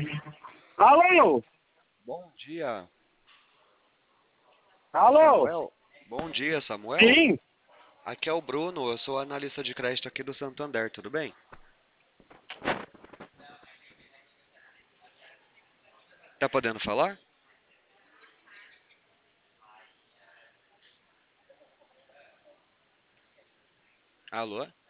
Alô? Bom dia, Alô? Samuel. Bom dia, Samuel. Sim? Aqui é o Bruno, eu sou analista de crédito aqui do Santander, tudo bem? Tá podendo falar? Alô?